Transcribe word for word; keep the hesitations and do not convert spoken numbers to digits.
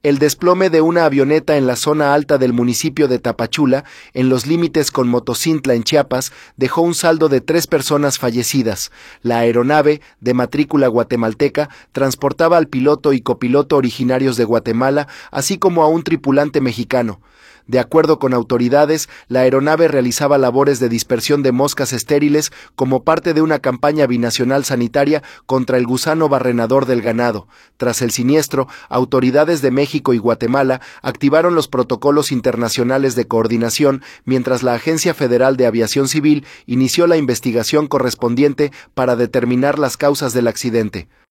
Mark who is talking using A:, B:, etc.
A: El desplome de una avioneta en la zona alta del municipio de Tapachula, en los límites con Motocintla en Chiapas, dejó un saldo de tres personas fallecidas. La aeronave, de matrícula guatemalteca, transportaba al piloto y copiloto originarios de Guatemala, así como a un tripulante mexicano. De acuerdo con autoridades, la aeronave realizaba labores de dispersión de moscas estériles como parte de una campaña binacional sanitaria contra el gusano barrenador del ganado. Tras el siniestro, autoridades de México y Guatemala activaron los protocolos internacionales de coordinación, mientras la Agencia Federal de Aviación Civil inició la investigación correspondiente para determinar las causas del accidente.